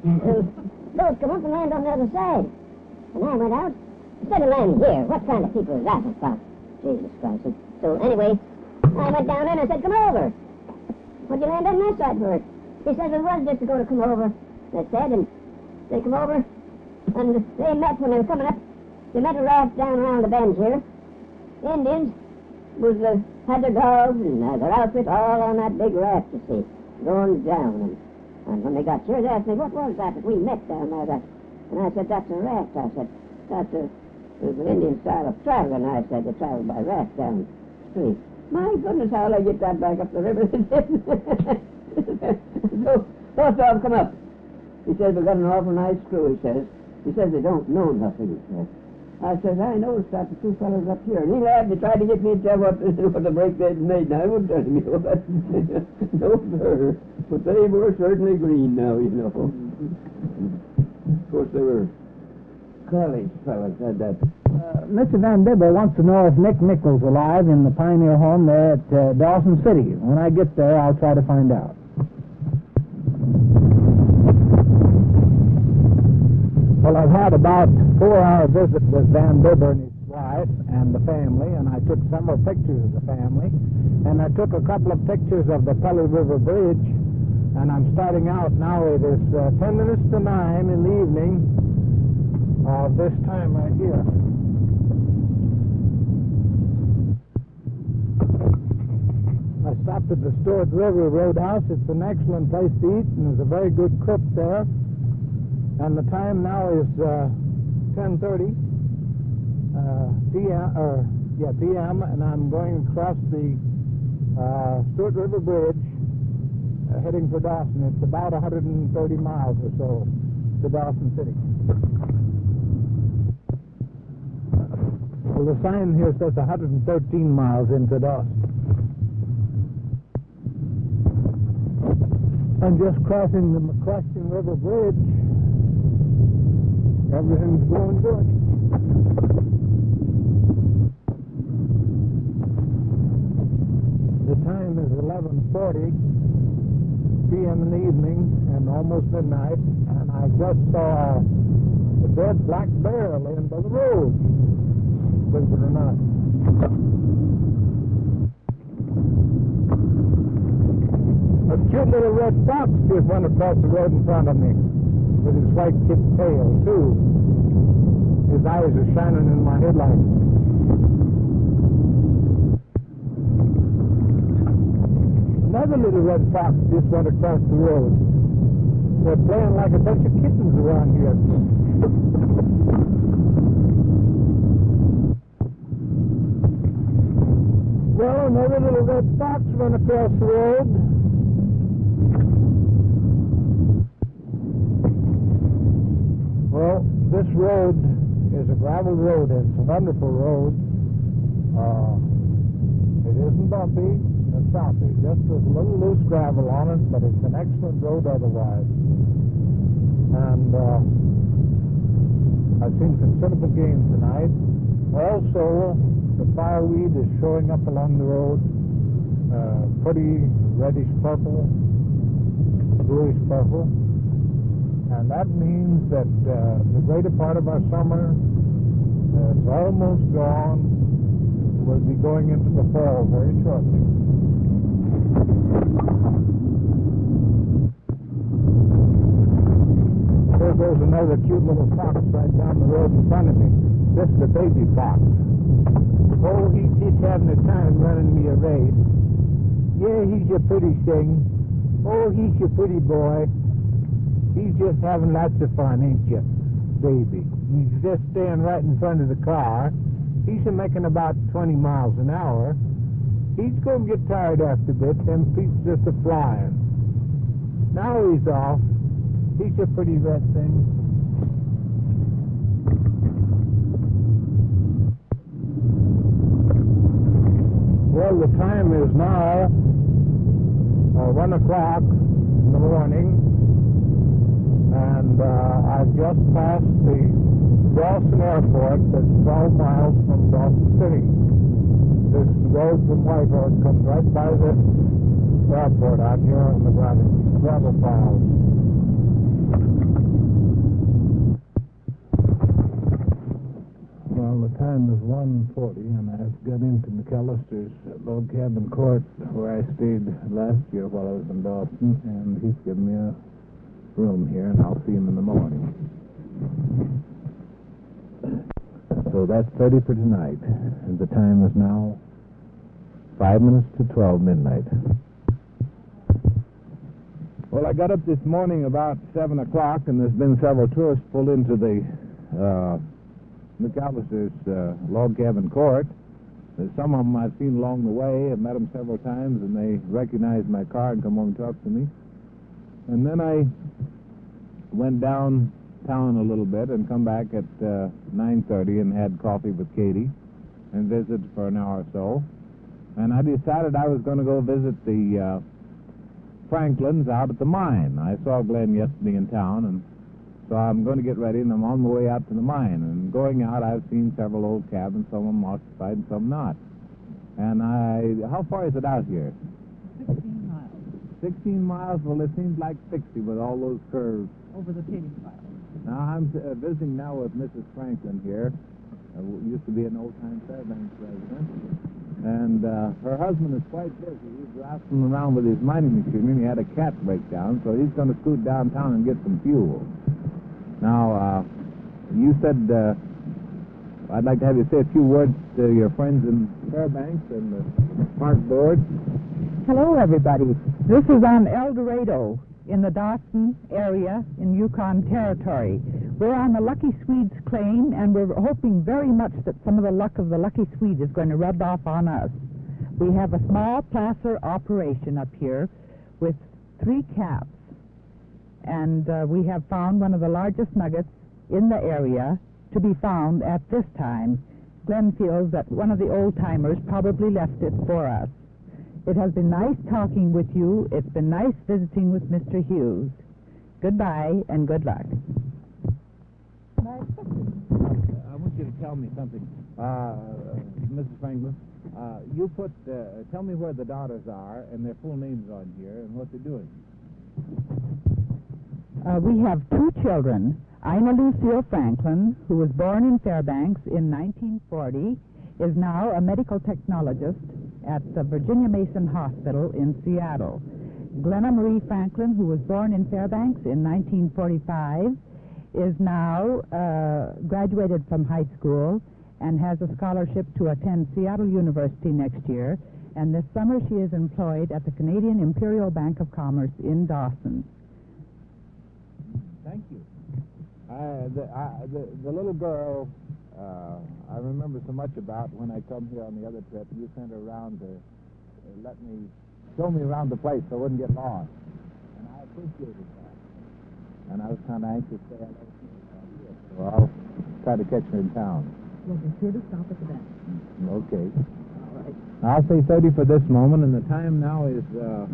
boat come up and land on the other side. And I went out. Instead of landing here, what kind of people is that? I thought, Jesus Christ. So anyway, I went down there and I said, come over. What'd you land on that side for? He says it was just going to come over. They said, and they come over, and they met when they were coming up. They met a raft down around the bend here. Indians was had their dogs and their outfit all on that big raft, you see, going down. And when they got here, they asked me, what was that we met down there? And I said, that's a raft. I said, that's an Indian style of traveling. I said, they travel by raft down the stream. My goodness, how'll I get that back up the river? So, both of them come up. He says, we've got an awful nice crew, he says. He says, they don't know nothing, he says. I says, I noticed that the two fellows up here. And he laughed. He tried to get me to tell what the break they'd made. And I wouldn't tell him, no, sir. But they were certainly green now, you know. Of course, they were college fellows, said that. Mr. Van Dibber wants to know if Nick Nichols is alive in the Pioneer home there at Dawson City. When I get there, I'll try to find out. Well, I've had about a 4-hour visit with Van Dibber and his wife and the family, and I took several pictures of the family, and I took a couple of pictures of the Pelly River Bridge, and I'm starting out now. It is 10 minutes to 9 in the evening of this time right here. I stopped at the Stewart River Roadhouse. It's an excellent place to eat, and there's a very good cook there. And the time now is 10:30 p.m. and I'm going across the Stewart River Bridge, heading for Dawson. It's about 130 miles or so to Dawson City. Well, the sign here says 113 miles into Dawson. I'm just crossing the McQuestion River Bridge. Everything's going good. The time is 11:40 p.m. in the evening and almost midnight, and I just saw a dead black bear laying by the road, believe it or not. A cute little red fox just went across the road in front of me with his white tipped tail, too. His eyes are shining in my headlights. Another little red fox just went across the road. They're playing like a bunch of kittens around here. Well, another little red fox went across the road. Well, this road is a gravel road. It's a wonderful road. It isn't bumpy or choppy. Just there's a little loose gravel on it, but it's an excellent road otherwise. And I've seen considerable game tonight. Also, the fireweed is showing up along the road. Pretty reddish purple, bluish purple. And that means that the greater part of our summer is almost gone. We'll be going into the fall very shortly. There goes another cute little fox right down the road in front of me. This is the baby fox. Oh, he's just having a time running me a race. Yeah, he's a pretty thing. Oh, he's a pretty boy. He's just having lots of fun, ain't you, baby? He's just staying right in front of the car. He's making about 20 miles an hour. He's going to get tired after a bit. Them feet's just a-flying. Now he's off. He's a pretty red thing. Well, the time is now 1 o'clock in the morning. And I've just passed the Dawson Airport that's 12 miles from Dawson City. This road from Whitehorse comes right by the airport out here on the gravel piles. the time is 1:40, and I've got into McAllister's log cabin court where I stayed last year while I was in Dawson, and he's given me a room here, and I'll see him in the morning. So that's 30 for tonight, and the time is now 5 minutes to 12 midnight. Well, I got up this morning about 7 o'clock, and there's been several tourists pulled into the McAllister's log cabin court. Some of them I've seen along the way. I've met them several times, and they recognized my car and come over and talk to me. And then I went downtown a little bit and come back at 9:30 and had coffee with Katie and visited for an hour or so. And I decided I was going to go visit the Franklins out at the mine. I saw Glenn yesterday in town, and so I'm going to get ready, and I'm on my way out to the mine. And going out, I've seen several old cabins, some of them occupied and some not. And how far is it out here? 16 miles 16 miles? Well, it seems like 60 with all those curves. over the paving pile. Now, I'm visiting now with Mrs. Franklin here, used to be an old-time Fairbanks resident. And her husband is quite busy. He's rattling around with his mining machinery, and he had a cat breakdown, so he's going to scoot downtown and get some fuel. Now, you said I'd like to have you say a few words to your friends in Fairbanks and the park board. Hello, everybody. This is on El Dorado in the Dawson area in Yukon Territory. We're on the Lucky Swedes claim, and we're hoping very much that some of the luck of the Lucky Swede is going to rub off on us. We have a small placer operation up here with 3 caps, and we have found one of the largest nuggets in the area to be found at this time. Glenn feels that one of the old-timers probably left it for us. It has been nice talking with you. It's been nice visiting with Mr. Hughes. Goodbye and good luck. I want you to tell me something, Mrs. Franklin. You tell me where the daughters are and their full names on here and what they're doing. We have 2 children. Ina Lucille Franklin, who was born in Fairbanks in 1940, is now a medical technologist at the Virginia Mason Hospital in Seattle. Glenna Marie Franklin, who was born in Fairbanks in 1945, is now graduated from high school and has a scholarship to attend Seattle University next year. And this summer she is employed at the Canadian Imperial Bank of Commerce in Dawson. Thank you. The little girl I remember so much about when I come here on the other trip. You sent her around to show me around the place so I wouldn't get lost. And I appreciated that. And I was kind of anxious to have her see me around here. So I'll try to catch her in town. Well, be sure to stop at the bank. Okay. All right. I'll say 30 for this moment, and the time now is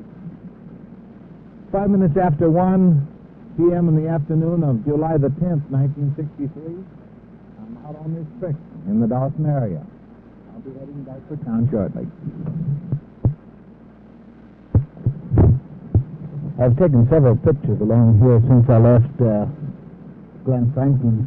5 minutes after 1 p.m. in the afternoon of July the 10th, 1963. I'm out on this trip in the Dawson area. I'll be heading back for town shortly. I've taken several pictures along here since I left Glenn Franklin's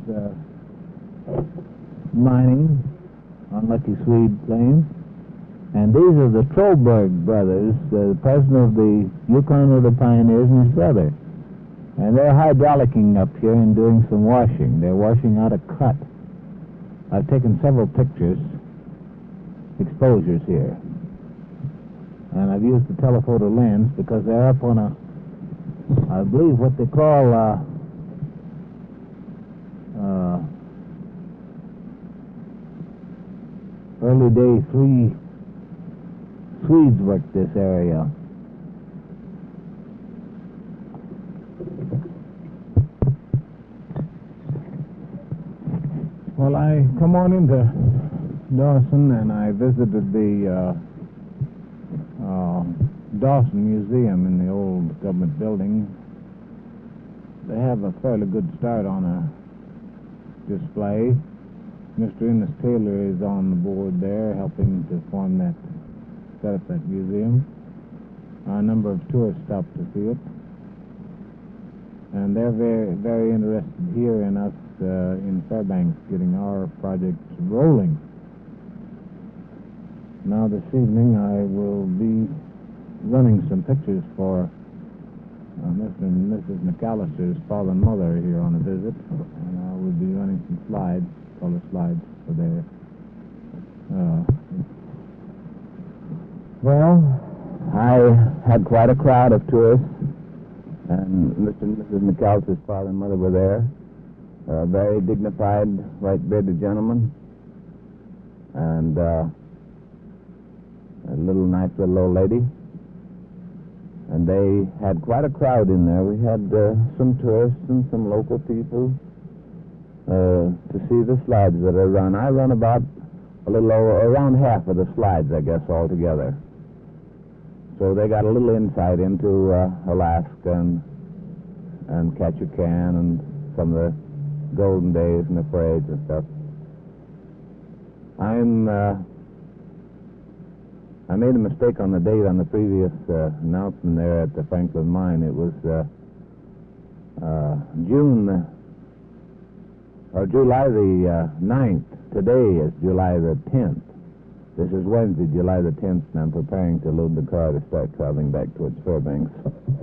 mining on Lucky Swede claim. And these are the Trollberg brothers, the president of the Yukon of the Pioneers and his brother. And they're hydraulicking up here and doing some washing. They're washing out a cut. I've taken several pictures, exposures here. And I've used the telephoto lens because they're up on a, I believe, what they call early day 3 Swedes worked this area. Well, I come on into Dawson and I visited the Dawson Museum in the old government building. They have a fairly good start on a display. Mr. Innes Taylor is on the board there helping to set up that museum. A number of tourists stopped to see it. And they're very, very interested here in us in Fairbanks getting our projects rolling. Now this evening I will be running some pictures for Mr. and Mrs. McAllister's father and mother here on a visit, and I will be running some slides, color slides for their well, I had quite a crowd of tourists, and Mr. and Mrs. McAllister's father and mother were there. Very dignified, white-bearded gentlemen, and a nice little old lady. And they had quite a crowd in there. We had some tourists and some local people to see the slides that I run. I run about a little over, around half of the slides, I guess, altogether. So they got a little insight into Alaska and Ketchikan and some of the golden days and the parades and stuff. I made a mistake on the date on the previous announcement there at the Franklin Mine. It was July the 9th. Today is July the 10th. This is Wednesday, July the 10th, and I'm preparing to load the car to start traveling back towards Fairbanks.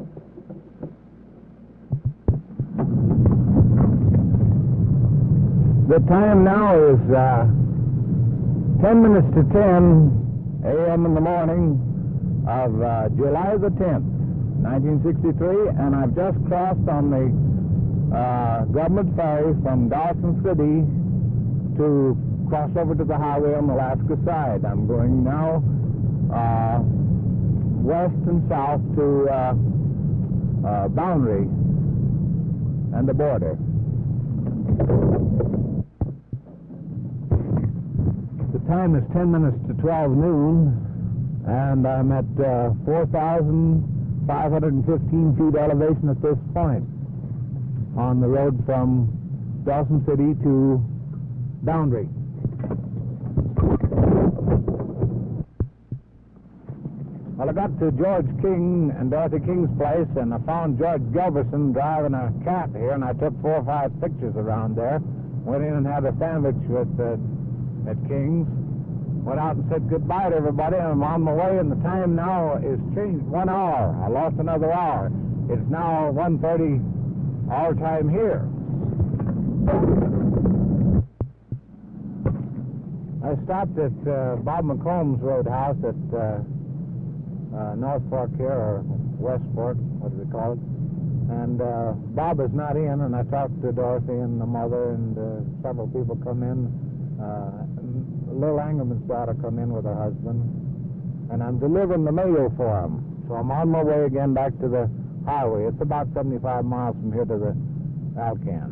The time now is 10 minutes to 10 a.m. in the morning of July the 10th, 1963, and I've just crossed on the government ferry from Dawson City to cross over to the highway on the Alaska side. I'm going now west and south to Boundary and the border. The time is 10 minutes to 12 noon, and I'm at 4,515 feet elevation at this point on the road from Dawson City to Boundary. Well, I got to George King and Dorothy King's place, and I found George Gelberson driving a cat here, and I took 4 or 5 pictures around there. Went in and had a sandwich at King's. Went out and said goodbye to everybody, and I'm on my way, and the time now is changed 1 hour. I lost another hour. It's now 1:30 our time here. I stopped at Bob McComb's Roadhouse at North Fork here, or West Fork, what do they call it? And Bob is not in, and I talked to Dorothy and the mother, and several people come in. Lil Angerman's daughter come in with her husband, and I'm delivering the mail for him. So I'm on my way again back to the highway. It's about 75 miles from here to the Alcan.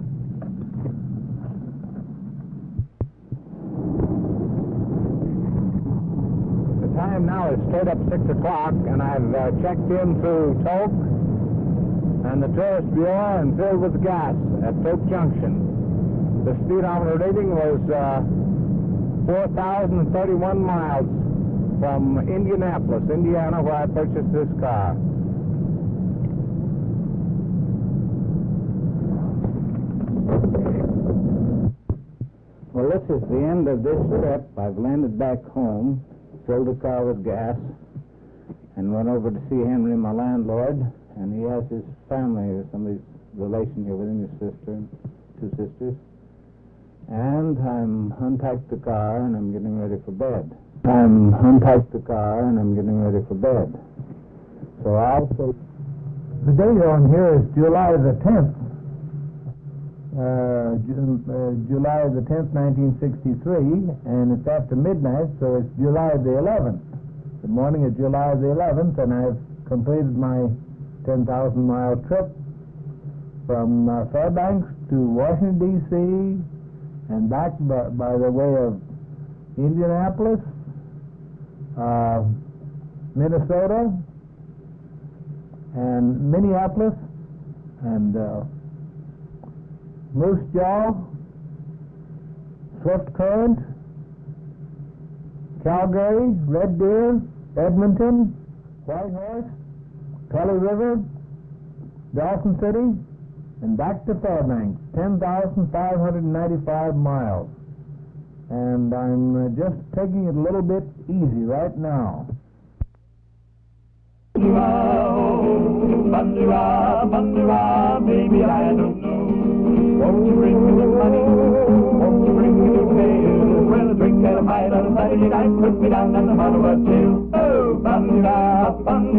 The time now is straight up 6 o'clock, and I've checked in through Tok and the Tourist Bureau and filled with gas at Tok Junction. The speedometer reading was 4,031 miles from Indianapolis, Indiana, where I purchased this car. Well, this is the end of this trip. I've landed back home, filled the car with gas, and went over to see Henry, my landlord, and he has his family, somebody's relation here with him, his sister and 2 sisters. And I'm unpacked the car, and I'm getting ready for bed. So also, the date on here is July the 10th. July the 10th, 1963, and it's after midnight, so it's July the 11th. The morning of July the 11th, and I've completed my 10,000-mile trip from Fairbanks to Washington, D.C., and back by the way of Indianapolis, Minnesota, and Minneapolis, and Moose Jaw, Swift Current, Calgary, Red Deer, Edmonton, Whitehorse, Pelly River, Dawson City, and back to Fairbanks, 10,595 miles. And I'm just taking it a little bit easy right now. Bandura, baby, I don't know. Won't you bring me the money? Won't you bring me the mail? Well, a drink and a bite on a Saturday night put me down on the bottom of a tail. Oh, Bandura,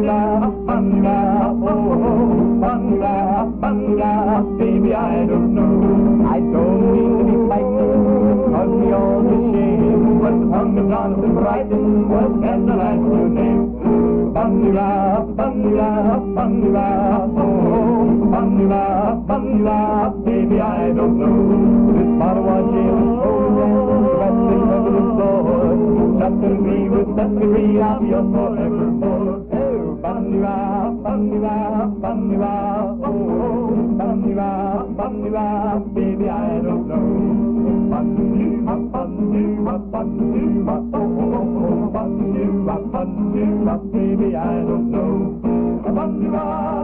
oh, Bandura, baby, I don't know. I don't mean to be fighting, cause me all the shame, but the tongue of Jonathan Brighton was scandalized to name. Bandura, oh, Bandura, baby, I don't know. This bottle was jailed for wrestling under the floor. Just agree with Tuscany, I'll be yours forevermore. Oh, Bandura, oh, Bandura, baby, I don't know. Bandura, baby, I don't know. Bandura,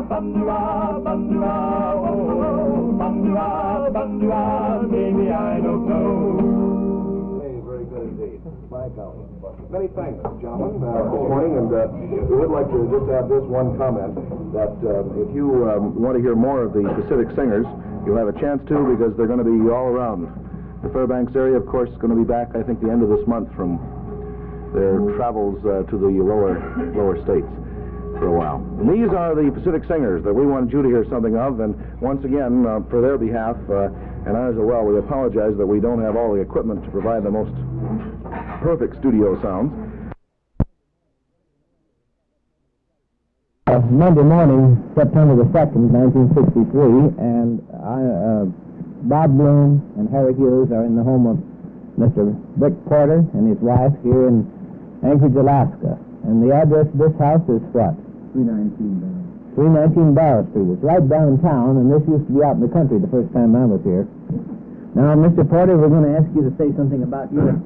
oh, Bandura, baby, I don't know. Hey, very good indeed. My golly. Many thanks, gentlemen, this morning, and we would like to just add this one comment, that if you want to hear more of the Pacific Singers, you'll have a chance to, because they're going to be all around the Fairbanks area. Of course, going to be back, I think, the end of this month from their travels to the lower states for a while. And these are the Pacific Singers that we wanted you to hear something of, and once again, for their behalf, and ours as well, we apologize that we don't have all the equipment to provide the most perfect studio sounds. Monday morning, September the 2nd, 1963, and Bob Bloom and Harry Hughes are in the home of Mr. Vic Porter and his wife here in Anchorage, Alaska. And the address of this house is what? 319 Barrow Street. It's right downtown, and this used to be out in the country the first time I was here. Now, Mr. Porter, we're going to ask you to say something about your...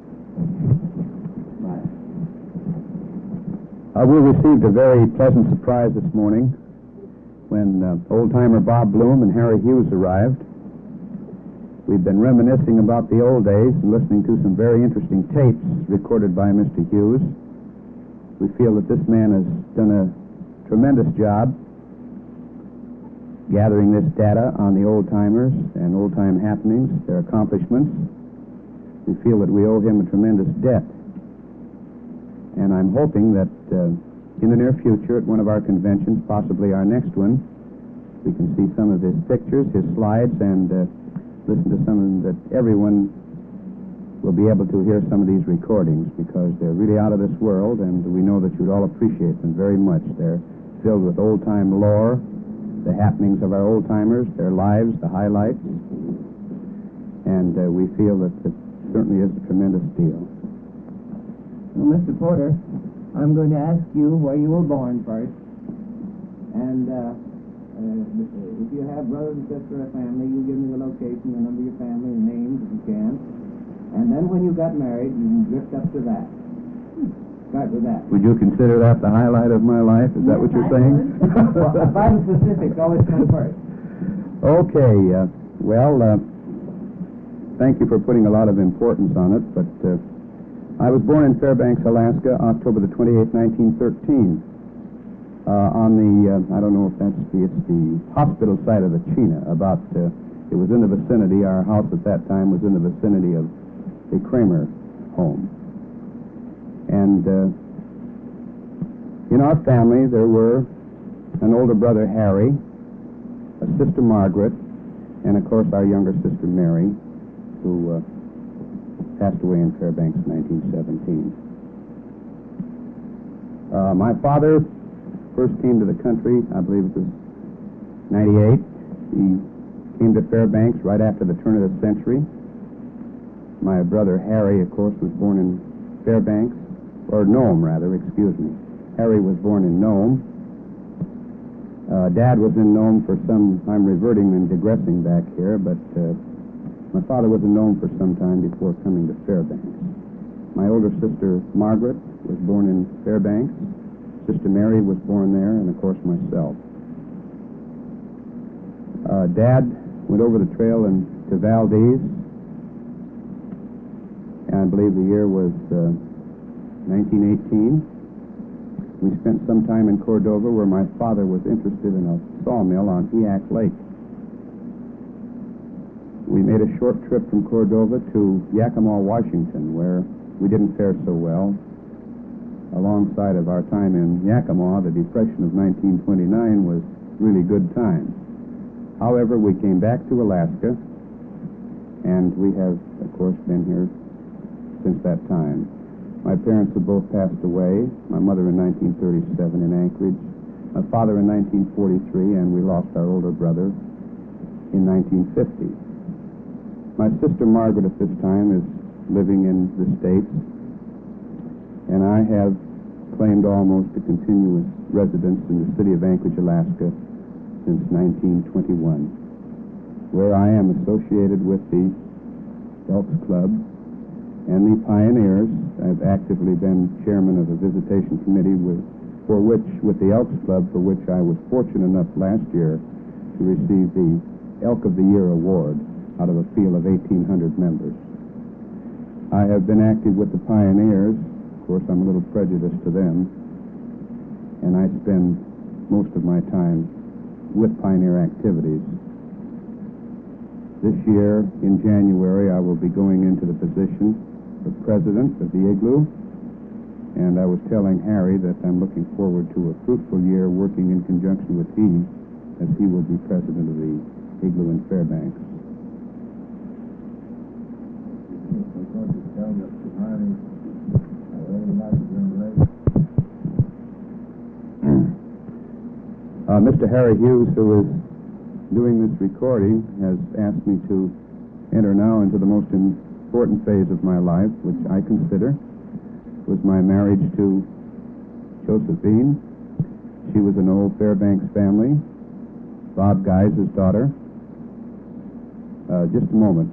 We received a very pleasant surprise this morning when old-timer Bob Bloom and Harry Hughes arrived. We've been reminiscing about the old days and listening to some very interesting tapes recorded by Mr. Hughes. We feel that this man has done a tremendous job gathering this data on the old-timers and old-time happenings, their accomplishments. We feel that we owe him a tremendous debt. And I'm hoping that in the near future, at one of our conventions, possibly our next one, we can see some of his pictures, his slides, and listen to some that everyone will be able to hear some of these recordings, because they're really out of this world, and we know that you'd all appreciate them very much. They're filled with old-time lore, the happenings of our old-timers, their lives, the highlights, and we feel that it certainly is a tremendous deal. Well, Mr. Porter, I'm going to ask you where you were born first. And if you have brothers and sisters or family, you give me the location, the number of your family, the names if you can. And then when you got married, you can drift up to that. Start with that. Would you consider that the highlight of my life? Is that what you're saying? Well, find specifics always come first. Okay. Thank you for putting a lot of importance on it, but I was born in Fairbanks, Alaska, October the 28th, 1913, on the, I don't know if it's the hospital site of the Chena, it was in the vicinity, our house at that time was in the vicinity of the Kramer home. And in our family, there were an older brother, Harry, a sister, Margaret, and, of course, our younger sister, Mary, who passed away in Fairbanks in 1917. My father first came to the country, I believe it was 98. He came to Fairbanks right after the turn of the century. My brother Harry, of course, was born in Fairbanks, or Nome, rather, excuse me. Harry was born in Nome. Dad was in Nome for some, I'm reverting and digressing back here, but my father was in Nome for some time before coming to Fairbanks. My older sister, Margaret, was born in Fairbanks. Sister Mary was born there, and, of course, myself. Dad went over the trail to Valdez, and I believe the year was 1918. We spent some time in Cordova where my father was interested in a sawmill on Eac Lake. We made a short trip from Cordova to Yakima, Washington, where we didn't fare so well. Alongside of our time in Yakima, the Depression of 1929 was really good times. However, we came back to Alaska, and we have, of course, been here since that time. My parents have both passed away, my mother in 1937 in Anchorage, my father in 1943, and we lost our older brother in 1950. My sister Margaret at this time is living in the States, and I have claimed almost a continuous residence in the city of Anchorage, Alaska, since 1921, where I am associated with the Elks Club and the Pioneers. I've actively been chairman of a visitation committee with the Elks Club, for which I was fortunate enough last year to receive the Elk of the Year award out of a field of 1,800 members. I have been active with the Pioneers. Of course, I'm a little prejudiced to them, and I spend most of my time with Pioneer activities. This year, in January, I will be going into the position of president of the Igloo, and I was telling Harry that I'm looking forward to a fruitful year working in conjunction with he, as he will be president of the Igloo in Fairbanks. Mr. Harry Hughes, who is doing this recording, has asked me to enter now into the most important phase of my life, which I consider was my marriage to Josephine. She was an old Fairbanks family. Bob Guy's his daughter. Just a moment.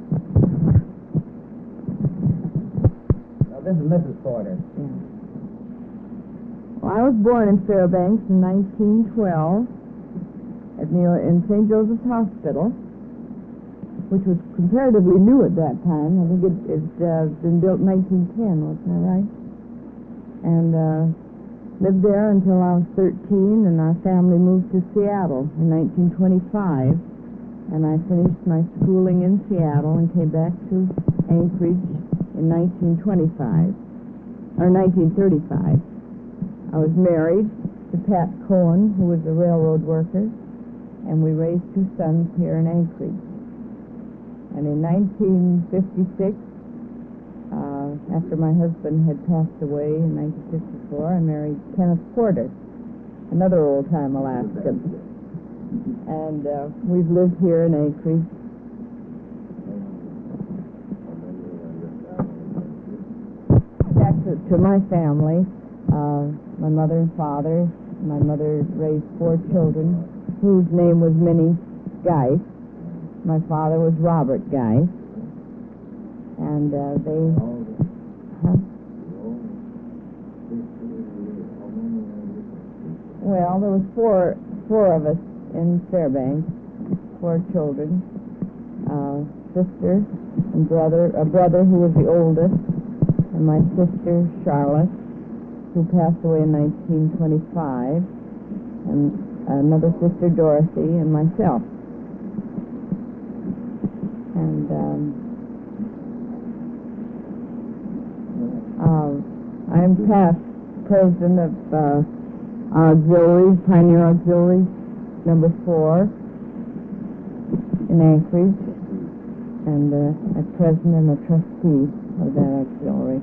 Now, this is Mrs. Porter. Yeah. Well, I was born in Fairbanks in 1912 in St. Joseph's Hospital, which was comparatively new at that time. I think it's been built in 1910, wasn't that right? And lived there until I was 13, and our family moved to Seattle in 1925. And I finished my schooling in Seattle and came back to Anchorage in 1925, or 1935. I was married to Pat Cohen, who was a railroad worker, and we raised two sons here in Anchorage. And in 1956, after my husband had passed away in 1954, I married Kenneth Porter, another old-time Alaskan. And we've lived here in Anchorage. Back to my family, my mother and father. My mother raised 4 children, whose name was Minnie Geis. My father was Robert Geis. And well, there was four of us in Fairbanks, 4 children, sister and brother, a brother who was the oldest, and my sister Charlotte, who passed away in 1925, and another sister Dorothy, and myself. And I'm past president of our auxiliary, Pioneer Auxiliary number 4 in Anchorage, and a president and a trustee of that auxiliary.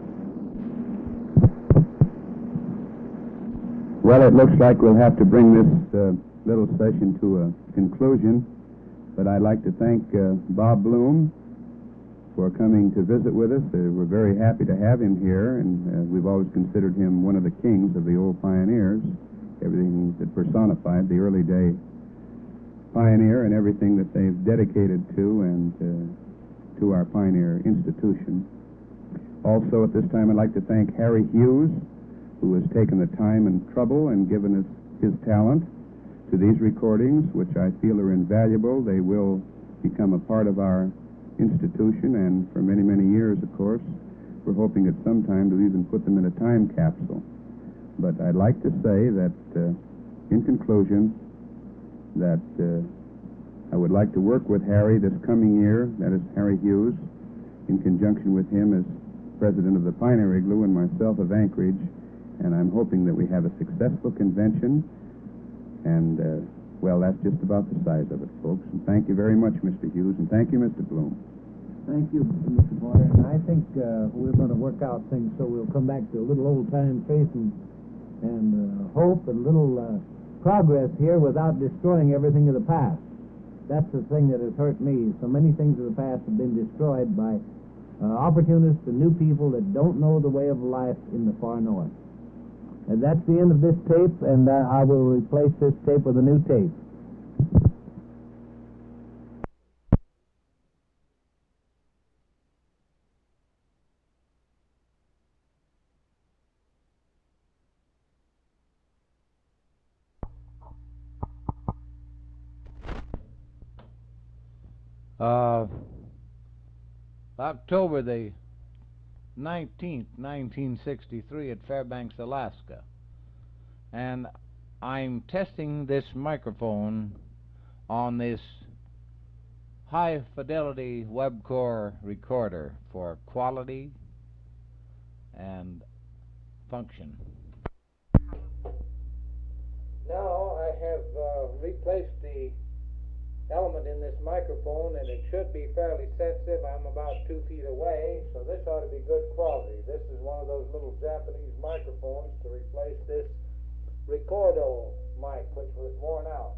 Well, it looks like we'll have to bring this little session to a conclusion, but I'd like to thank Bob Bloom for coming to visit with us. We're very happy to have him here, and we've always considered him one of the kings of the old pioneers, everything that personified the early day pioneer and everything that they've dedicated to and to our pioneer institution. Also, at this time, I'd like to thank Harry Hughes, who has taken the time and trouble and given us his talent to these recordings, which I feel are invaluable. They will become a part of our institution, and for many, many years, of course, we're hoping at some time to even put them in a time capsule. But I'd like to say that, in conclusion, that I would like to work with Harry this coming year, that is Harry Hughes, in conjunction with him as president of the Pioneer Igloo and myself of Anchorage, and I'm hoping that we have a successful convention, and, well, that's just about the size of it, folks. And thank you very much, Mr. Hughes, and thank you, Mr. Bloom. Thank you, Mr. Porter. And I think we're going to work out things so we'll come back to a little old-time faith and hope and little progress here without destroying everything of the past. That's the thing that has hurt me. So many things of the past have been destroyed by opportunists and new people that don't know the way of life in the far north. And that's the end of this tape, and I will replace this tape with a new tape. October the 19th, 1963 at Fairbanks, Alaska. And I'm testing this microphone on this high-fidelity Webcor recorder for quality and function. Now I have replaced the element in this microphone, and it should be fairly sensitive. I'm about 2 feet away, so this ought to be good quality. This is one of those little Japanese microphones to replace this Recordo mic, which was worn out.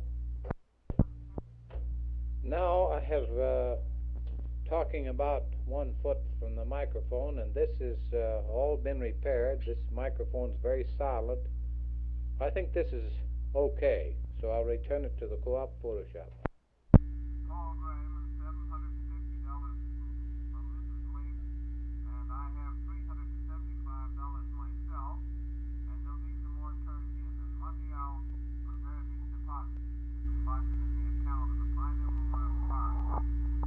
Now I have talking about 1 foot from the microphone, and this is all been repaired. This microphone's very solid. I think this is okay, so I'll return it to the Co-op Photoshop. Paul Graham, $750 from Mrs. Link, and I have $375 myself, and there'll be some more turned in. And Monday I'll prepare these deposits. Deposit in the account of the Pioneer Memorial Park.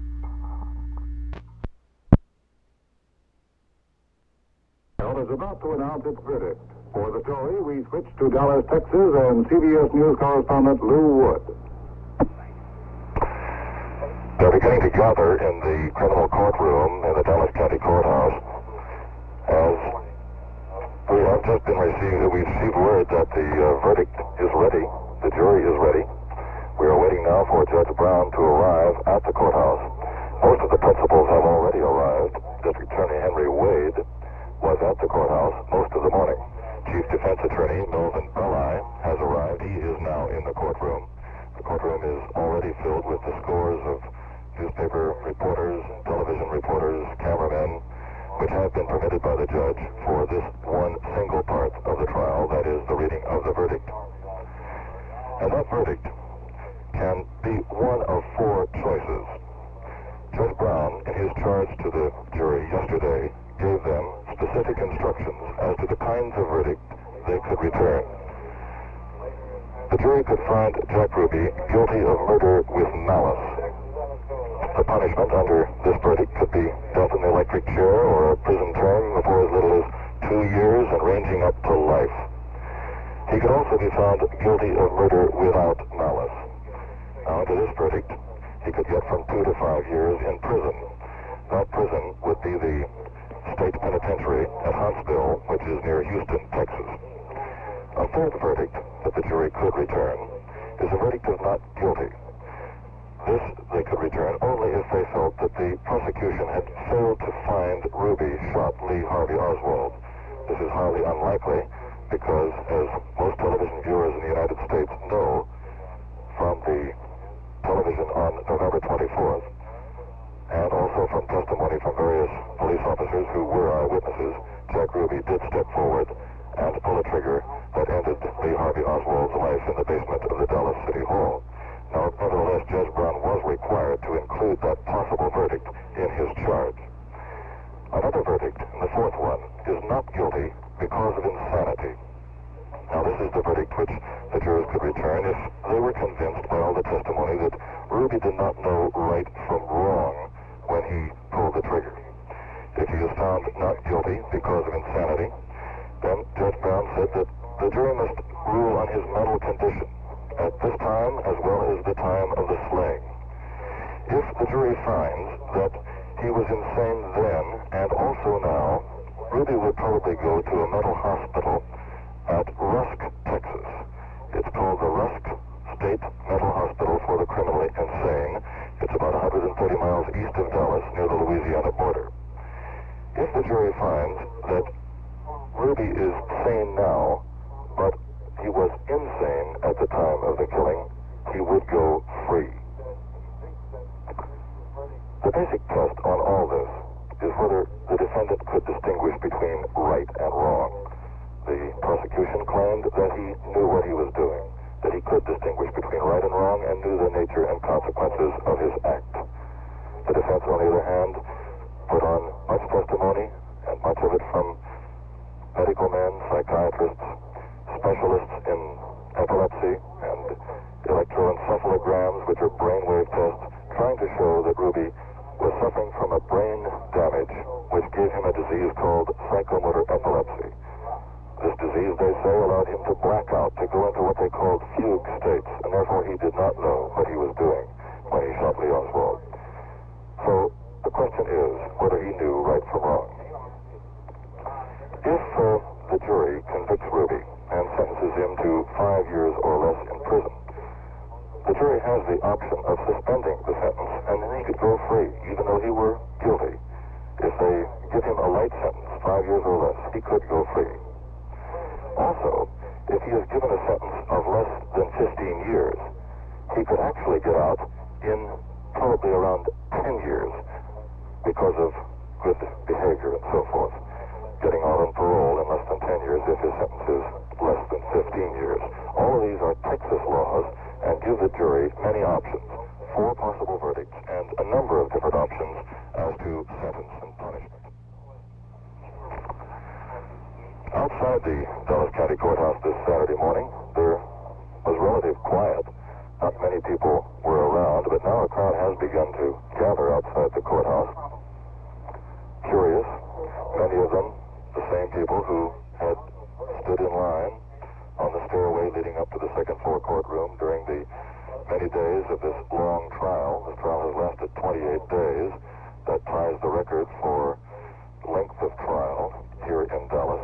Is about to announce its verdict. For the story, we switch to Dallas, Texas, and CBS News correspondent Lou Wood. They're beginning to gather in the criminal courtroom in the Dallas County Courthouse. As we have just been received word that the verdict is ready, the jury is ready. We are waiting now for Judge Brown to arrive at the courthouse. Most of the principals have already arrived. District Attorney Henry Wade was at the courthouse most of the morning. Chief Defense Attorney Melvin Belli has arrived. He is now in the courtroom. The courtroom is already filled with the scores of newspaper reporters, television reporters, cameramen, which have been permitted by the judge for this one single part of the trial, that is, the reading of the verdict. And that verdict can be one of 4 choices. Judge Brown, in his charge to the jury yesterday, gave them specific instructions as to the kinds of verdict they could return. The jury could find Jack Ruby guilty of murder with malice. The punishment under this verdict could be death in the electric chair or a prison term for as little as 2 years and ranging up to life. He could also be found guilty of murder without malice. Now, under this verdict, he could get from 2 to 5 years in prison. That prison would be the State Penitentiary at Huntsville, which is near Houston, Texas. A 4th verdict that the jury could return is a verdict of not guilty. This they could return only if they felt that the prosecution had failed to find Ruby shot Lee Harvey Oswald. This is highly unlikely because, as most television viewers in the United States know from the television on November 24th, and also from testimony from various police officers who were eyewitnesses, Jack Ruby did step forward and pull a trigger that ended Lee Harvey Oswald's life in the basement of the Dallas City Hall. Now, nevertheless, Judge Brown was required to include that possible verdict in his charge. Another verdict, and the 4th one, is not guilty because of insanity. Now, this is the verdict which the jurors could return if they were convinced by all the testimony that Ruby did not know right from wrong when he pulled the trigger. If he is found not guilty because of insanity, then Judge Brown said that the jury must rule on his mental condition at this time as well as the time of the slaying. If the jury finds that he was insane then and also now, Ruby would probably go to a mental hospital at Rusk, Texas. It's called the Rusk State Mental Hospital for the Criminally Insane. It's about 130 miles east of Dallas, near the Louisiana border. If the jury finds that Ruby is sane now, but he was insane at the time of the killing, he would go free. The basic test on all this is whether the defendant could distinguish between right and wrong. The prosecution claimed that he knew what he was doing, that he could distinguish between right and wrong and knew the nature and consequences of his act. The defense, on the other hand, put on much testimony, and much of it from medical men, psychiatrists, specialists in epilepsy, and electroencephalograms, which are brainwave tests, trying to show that Ruby was suffering from a brain damage, which gave him a disease called psychomotor epilepsy. This disease, they say, allowed him to black out, to go into what they called fugue states, and therefore he did not know what he was doing when he shot Lee Oswald. So the question is whether he knew right from wrong. If the jury convicts Ruby and sentences him to 5 years or less in prison, the jury has the option of suspending the sentence, and then he could go free, even though he were guilty. If they give him a light sentence, 5 years or less, he could go free. Also, if he is given a sentence of less than 15 years, he could actually get out in probably around 10 years because of good behavior and so forth. Getting out on parole in less than 10 years if his sentence is less than 15 years. All of these are Texas laws and give the jury many options, 4 possible verdicts, and a number of different options as to sentence and punishment. Outside the Dallas County Courthouse this Saturday morning, there was relative quiet. Not many people were around, but now a crowd has begun to gather outside the courthouse. Curious, many of them the same people who had stood in line on the stairway leading up to the second-floor courtroom during the many days of this long trial. This trial has lasted 28 days. That ties the record for length of trial here in Dallas.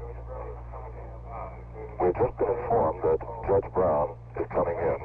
We've just been informed that Judge Brown is coming in.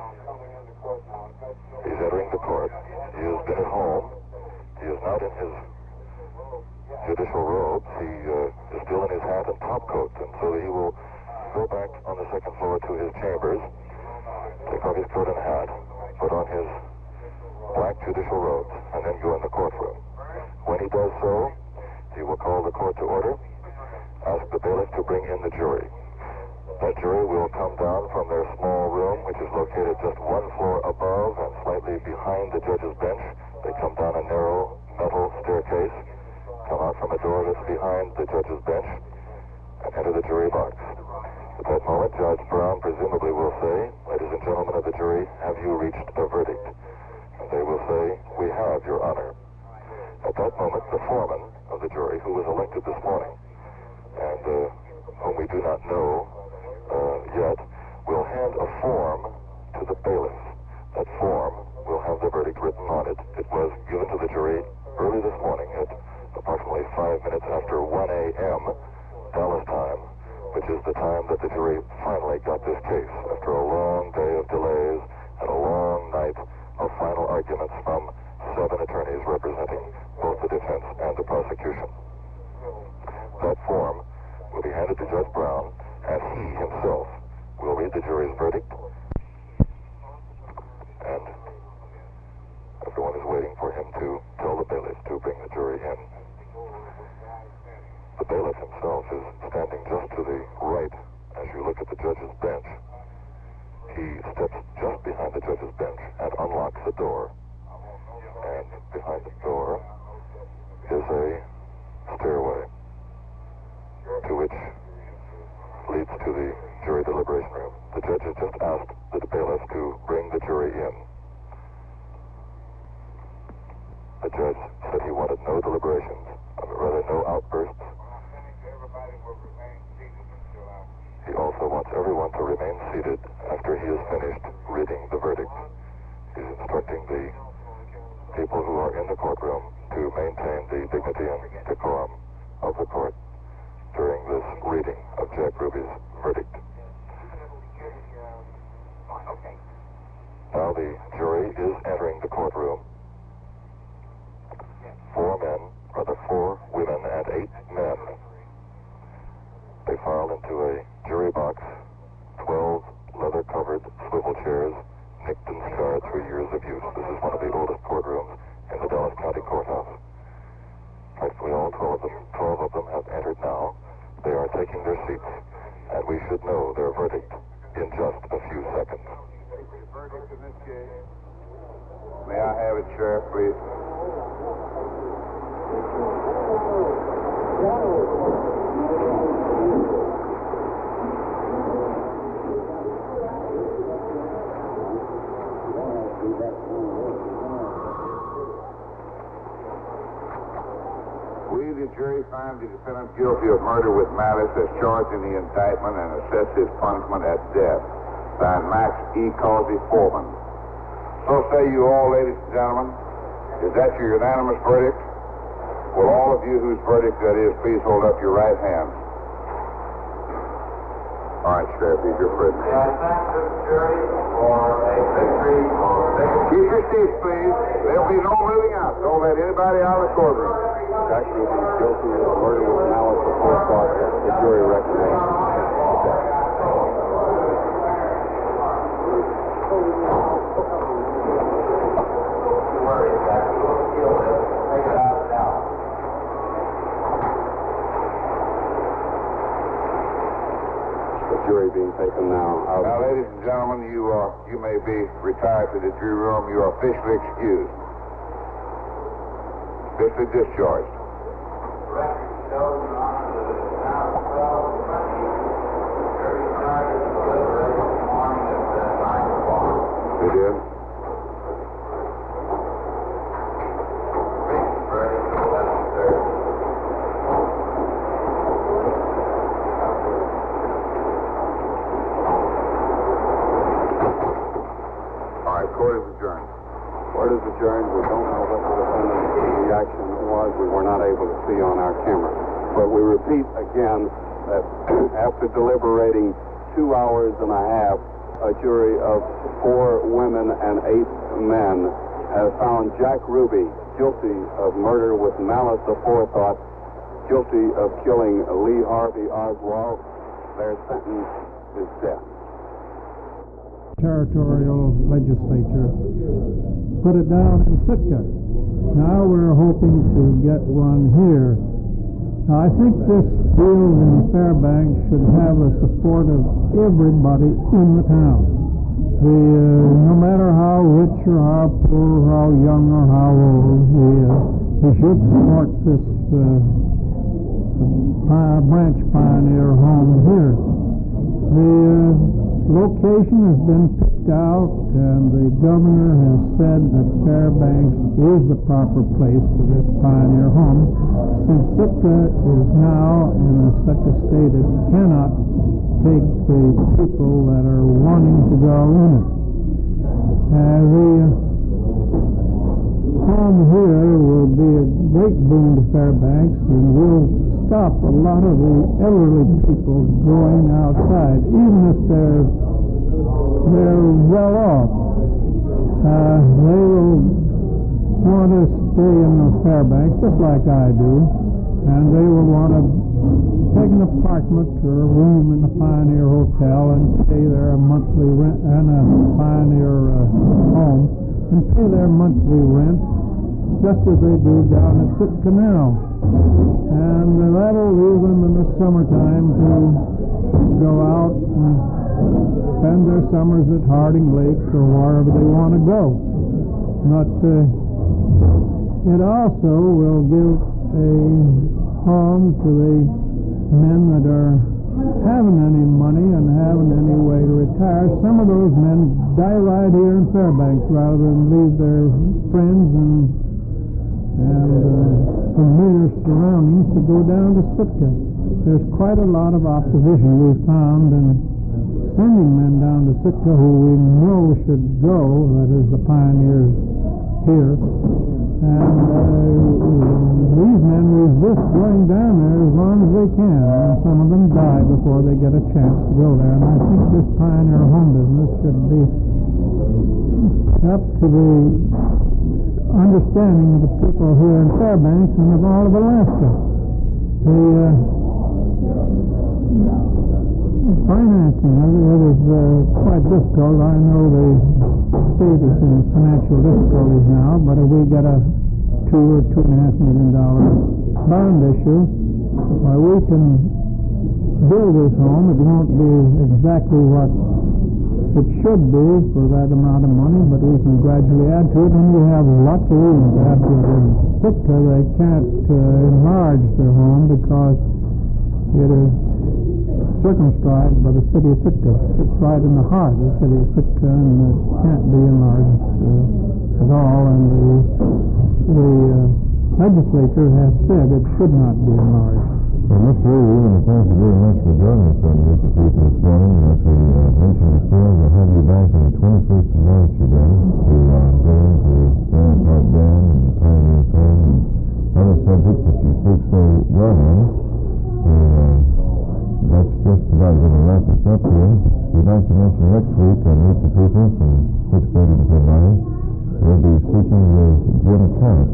He's entering the court. He has been at home. He is not in his judicial robes. He is still in his hat and top coat, and so he will go back on the second floor to his chambers, take off his coat and hat, put on his black judicial robes, and then go in the courtroom. When he does so, he will call the court to order, ask the bailiff to bring in the jury. That jury will come down from their small room, which is located just 1 floor above and slightly behind the judge's bench. They come down a narrow metal staircase, come out from a door that's behind the judge's bench, and enter the jury box. At that moment, Judge Brown presumably will say, "Ladies and gentlemen of the jury, have you reached a verdict?" And they will say, "We have, Your Honor." At that moment, the foreman of the jury, who was elected this morning, and whom we do not know yet, will hand a form to the bailiff. That form will have the verdict written on it. It was given to the jury early this morning at approximately 5 minutes after 1 a.m. Dallas time, which is the time that the jury finally got this case after a long day of delays and a long night of final arguments from 7 attorneys representing both the defense and the prosecution. That form will be handed to Judge Brown, and he himself will read the jury's verdict, and everyone is waiting for him to tell the bailiff to bring the jury in. The bailiff himself is standing just to the right as you look at the judge's bench. He steps just behind the judge's bench and unlocks the door. And behind the door is a stairway to which leads to the jury deliberation room. The judge has just asked the bailiff to bring the jury in. The judge said he wanted no deliberations, rather no outbursts. He also wants everyone to remain seated after he has finished reading the verdict. He's instructing the people who are in the courtroom to maintain the dignity and decorum of the court during this reading of Jack Ruby's verdict. Now the jury is entering the courtroom. 4 women, and 8 men. They file into a jury box, 12 leather-covered swivel chairs, nicked and scarred through years of use. This is one of the oldest courtrooms in the Dallas County Courthouse. Practically all 12 of them have entered now. They are taking their seats, and we should know their verdict in just a few seconds. Verdict in this case. May I have it, Sheriff, please? We, the jury, find the defendant guilty of murder with malice as charged in the indictment and assess his punishment at death. Signed, Max E. Causey Foreman. So say you all, ladies and gentlemen. Is that your unanimous verdict? Will all of you whose verdict that is, please hold up your right hand. All right, Sheriff, he's your prisoner. I thank the jury for a victory for Keep your seats, please. There'll be no moving out. Don't let anybody out of the courtroom. Jack Ruby is guilty of murder with malice aforethought. The jury recommends. Jury being taken now. Now, ladies and gentlemen, you may be retired to the jury room. You are officially excused. Officially discharged. You did? Court is adjourned. Court is adjourned. We don't know what the defendant's reaction was. We were not able to see on our camera. But we repeat again that after deliberating 2 hours and a half, a jury of 4 women and 8 men has found Jack Ruby guilty of murder with malice aforethought, guilty of killing Lee Harvey Oswald. Their sentence is death. Territorial legislature put it down in Sitka. Now we're hoping to get one here. Now, I think this deal in Fairbanks should have the support of everybody in the town. No matter how rich or how poor, how young or how old he is, he should support this branch pioneer home here. The location has been picked out, and the governor has said that Fairbanks is the proper place for this pioneer home, since Sitka is now in such a state it cannot take the people that are wanting to go in it. The home here will be a great boon to Fairbanks, and will stop a lot of the elderly people going outside, even if they're well off. They will want to stay in the Fairbanks, just like I do, and they will want to take an apartment or a room in the Pioneer Hotel and pay their monthly rent, and a Pioneer home, and pay their monthly rent just as they do down at Sitka now. And that'll leave them in the summertime to go out and spend their summers at Harding Lake or wherever they want to go. But it also will give a home to the men that are having any money and having any way to retire, some of those men die right here in Fairbanks rather than leave their friends and familiar surroundings to go down to Sitka. There's quite a lot of opposition we've found in sending men down to Sitka who we know should go, that is the pioneers here. And these men resist going down there as long as they can, and some of them die before they get a chance to go there. And I think this pioneer home business should be up to the understanding of the people here in Fairbanks and of all of Alaska. The financing of it is quite difficult. I know the state is in financial difficulties now, but if we get a $2 or $2.5 million bond issue, why we can build this home. It won't be exactly what it should be for that amount of money, but we can gradually add to it, and we have lots of room to add to it. In Sitka, they can't enlarge their home because it is circumscribed by the city of Sitka. It's right in the heart of the city of Sitka, and it can't be enlarged at all, and the legislature has said it should not be enlarged. Well, Mr. Lee, we want to thank you very much for joining us on Meet the People this morning. As we mentioned before, we'll have you back on the 21st of March again to go into Grand Park Dam and the Pioneers Home and other subjects that you speak so well on. So that's just about going to wrap us up here. We'd like to mention next week on Meet the People from 6:30 until 9, we'll be speaking with Jim Carrot.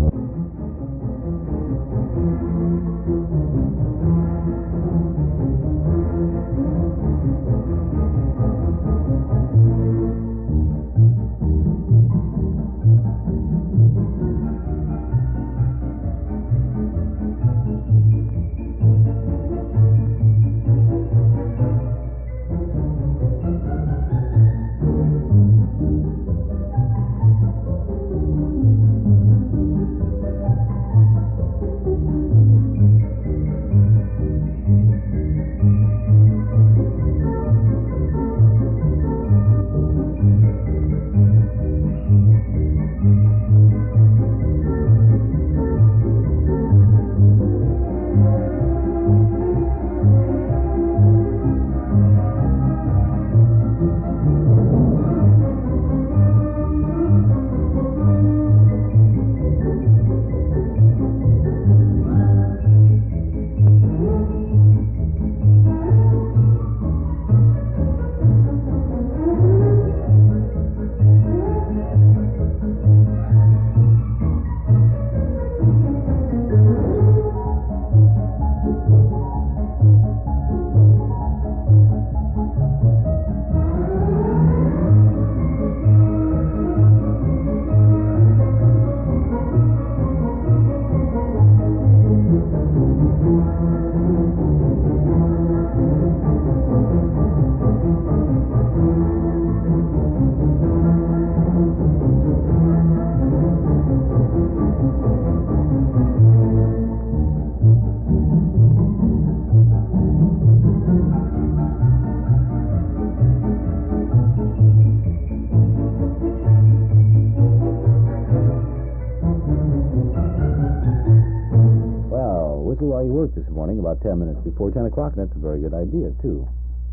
While you work this morning, about 10 minutes before 10 o'clock, and that's a very good idea, too.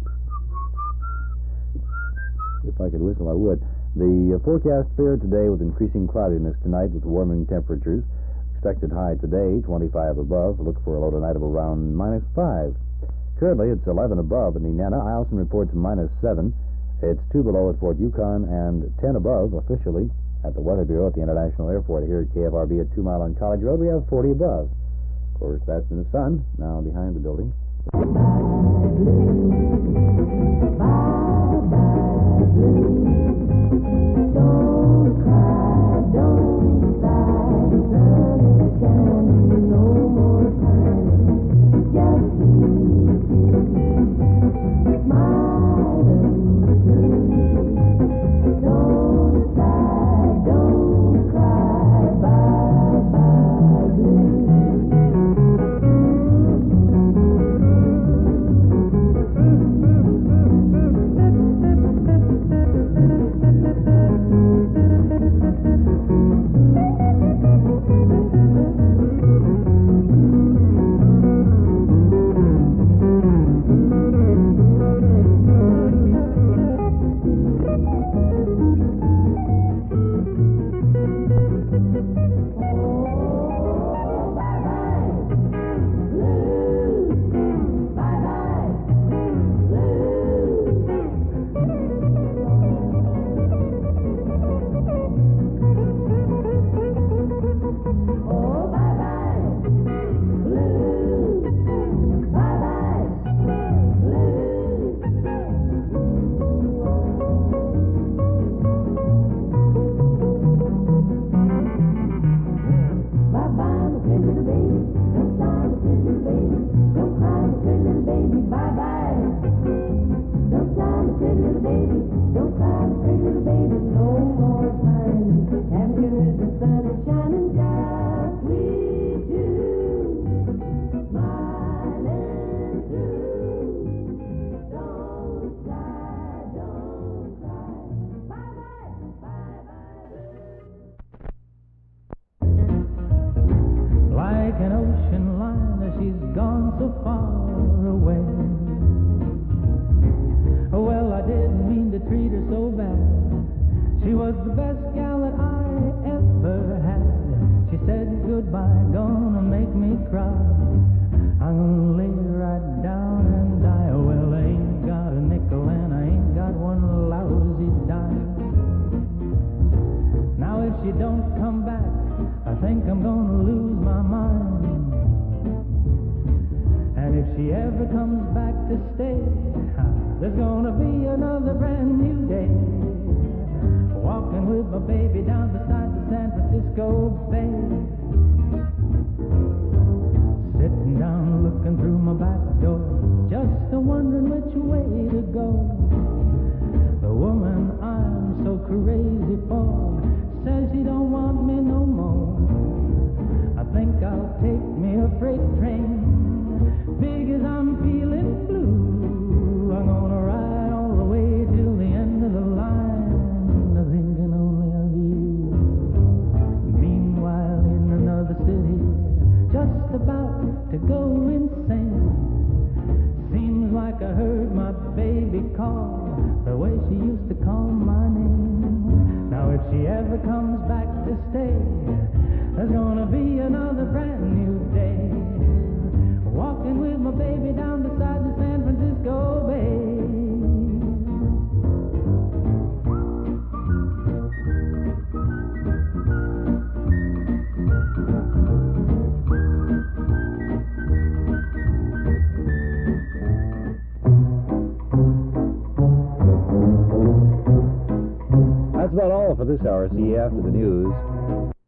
If I could whistle, I would. The forecast fair today with increasing cloudiness tonight with warming temperatures. Expected high today, 25 above. Look for a low tonight of around -5. Currently, it's 11 above in Nenana. Eielson reports -7. It's 2 below at Fort Yukon and 10 above officially at the Weather Bureau at the International Airport here at KFRB at 2 Mile on College Road. We have 40 above. Of course, that's in the sun, now behind the building. Don't cry, don't sigh, the sun is shining, no more pining, just we two, smile and blue. Don't sigh, don't cry, bye-bye blue. was the best gal that I ever had. She said goodbye, gonna make me cry. I'm gonna lay right down and die. Well, I ain't got a nickel and I ain't got one lousy dime. Now if she don't come back, I think I'm gonna lose my mind. And if she ever comes back to stay, there's gonna be another brand new day. Walking with my baby down beside the San Francisco Bay. Sitting down looking through my back door, just wondering which way to go. The woman I'm so crazy for says she don't want me no more. I think I'll take me a freight train, big as I'm feeling blue. I'm gonna ride all the way till the end of the line, thinking only of you. Meanwhile in another city, just about to go insane. Seems like I heard my baby call the way she used to call my name. Now if she ever comes back to stay, there's gonna be another brand new day. Walking with my baby down beside the San Francisco Bay. That's about all for this hour. See you after the news.